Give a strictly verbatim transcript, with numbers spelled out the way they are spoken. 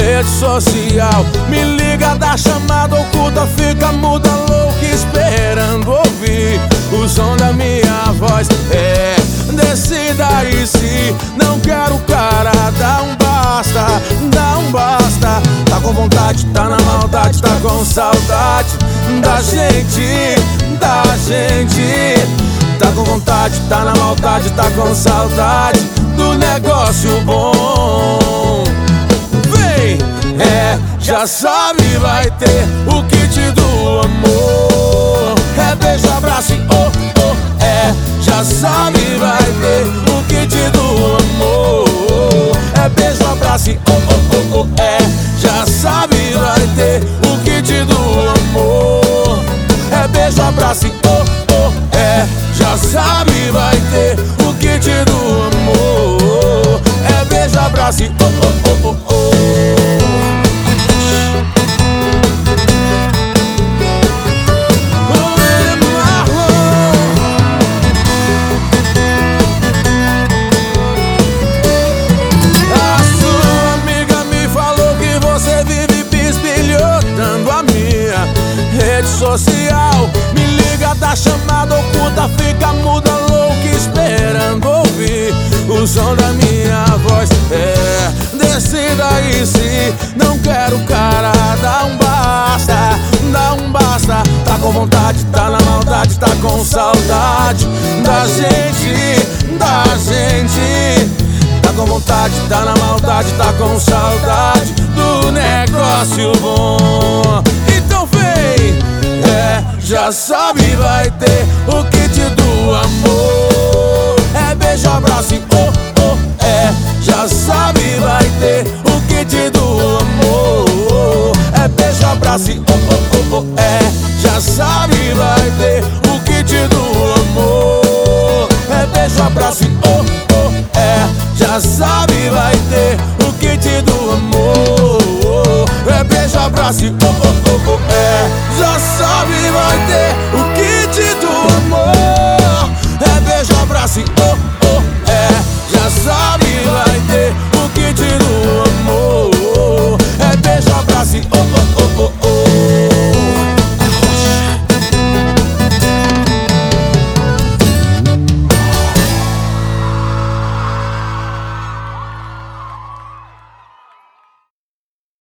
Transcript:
rede social. Me liga, dá chamada oculta, fica muda, louca, esperando ouvir o som da minha voz. É, decida aí se não quero cara, dá um basta, dá um basta. Tá com vontade, tá na maldade, tá com saudade da gente, da gente. Tá com vontade, tá na maldade, tá com saudade do negócio bom. Vem, é, já sabe, vai ter o kit do amor. É beijo, abraço e oh, oh, é, já sabe, vai ter o kit do amor. É beijo, abraço e oh, oh, oh, oh, é, já sabe, vai ter o kit do amor. É beijo, abraço e oh, oh, é, já sabe, vai ter o kit do amor. É beijo, abraço e oh, oh, oh, oh, oh. A sua amiga me falou que você vive bisbilhotando a minha rede social. Me liga, dá chamada oculta, fica muda, louca, esperando ouvir o som da minha voz. É, decida aí se não quero cara, dá um basta, dá um basta. Tá com vontade, tá na maldade, tá com saudade da gente, da gente. Tá com vontade, tá na maldade, tá com saudade do negócio bom. Então vem, é, já sabe, vai ter o kit do amor. É beijo, abraço e oh, oh, é, já sabe, vai ter o kit do amor. É beijo, abraço e oh, oh, oh, oh, é, já sabe, vai ter o kit do amor. É beijo, abraço e oh, oh, é, já sabe, vai ter o kit do amor. É beijo, abraço e oh,